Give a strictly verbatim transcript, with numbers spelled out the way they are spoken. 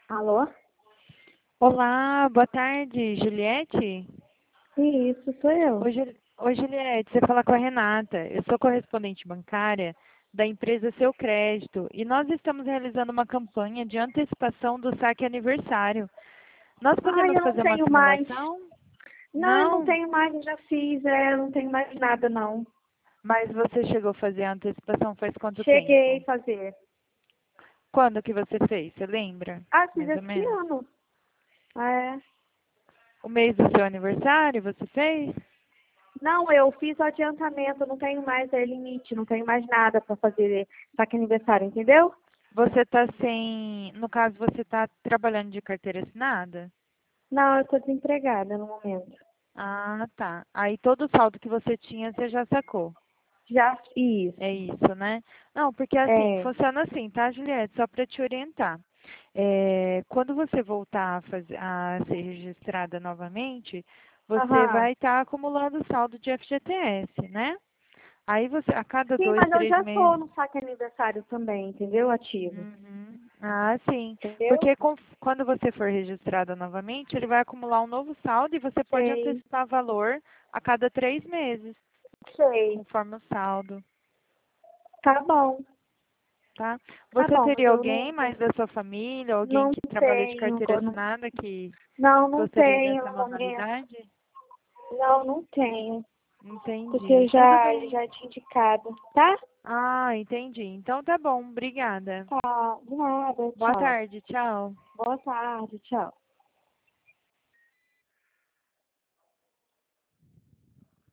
Alô? Olá, boa tarde, Juliette? Isso, sou eu. Oi, Ju- Oi, Juliette, você fala com a Renata. Eu sou correspondente bancária da empresa Seu Crédito e nós estamos realizando uma campanha de antecipação do saque aniversário. Nós Ai, podemos eu não fazer uma tenho mais. simulação? Não, eu não Não, tenho mais, eu já fiz, é, eu não tenho mais nada, não. mas você chegou a fazer a antecipação faz quanto Cheguei tempo? a fazer. Quando que você fez? Você lembra? Ah, fiz Mais ou esse menos. ano. É. O mês do seu aniversário você fez? Não, eu fiz o adiantamento, eu não tenho mais é, limite, não tenho mais nada para fazer saque aniversário, entendeu? Você está sem, no caso, você está trabalhando de carteira assinada? Não, eu tô desempregada no momento. Ah, tá. Aí todo o saldo que você tinha, você já sacou. Já fiz. É isso, né? Não, porque assim, É. funciona assim, tá, Juliette? Só para te orientar. É, quando você voltar a, fazer, a ser registrada novamente, você Aham. vai estar acumulando saldo de F G T S, né? Aí você, a cada Sim, dois, mas eu três já tô meses. no saque aniversário também, entendeu? Ativo. Uhum. Ah, sim. Entendeu? Porque com- quando você for registrada novamente, ele vai acumular um novo saldo e você pode Sei. antecipar valor a cada três meses, Sei. conforme o saldo, Tá bom. tá? Tá Você bom, mas teria eu não, alguém mais da sua família, alguém não que trabalha de tenho, carteira não, assinada que não, não gostaria tenho dessa no momento. modalidade? Não, não tenho. Porque eu Entendi. Tudo já, bem. já tinha indicado, tá? Ah, entendi. Então tá bom. Obrigada. Tá, de nada, Boa tchau. tarde. Tchau. Boa tarde, tchau.